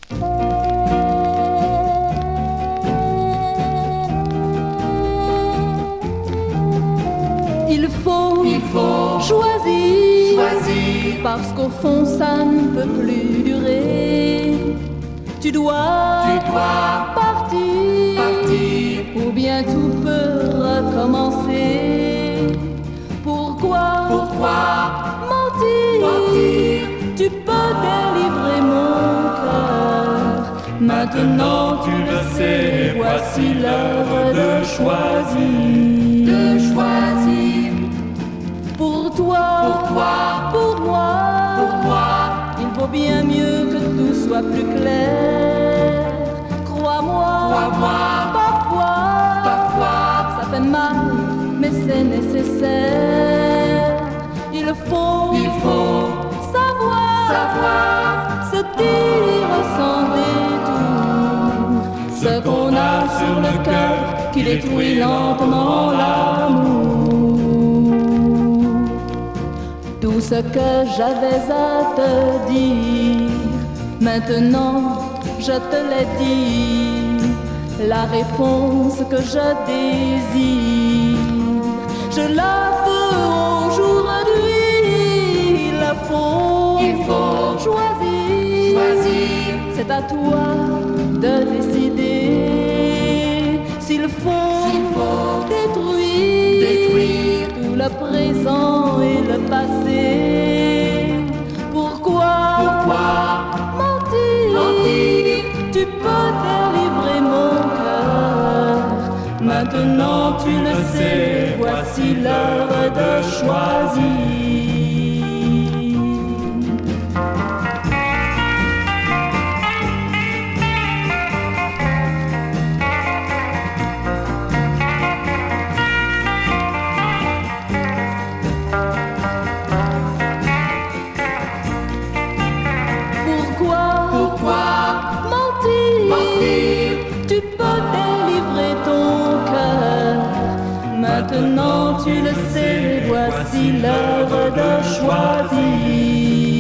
Il faut choisir, parce qu'au fond ça ne peut plus durer. Tu dois partir, ou bien tout peut recommencer. Pourquoi mentir? Tu peux délivrer mon cœur. Maintenant tu le sais, voici l'heure de choisir. Pour toi, pour moi, il vaut bien mieux que tout soit plus clair. Crois-moi, parfois, ça fait mal, mais c'est nécessaire. Il faut savoir se dire sans détour ce qu'on a sur le cœur qui détruit lentement l'amour. Tout ce que j'avais à te dire, maintenant je te l'ai dit. La réponse que je désire, je la veux aujourd'hui. Il faut choisir. C'est à toi de décider s'il faut détruire tout le présent et le passé. Pourquoi mentir? Tu peux délivrer mon cœur. Maintenant tu le sais, voici l'heure de choisir. Maintenant tu le sais, voici l'heure de choisir.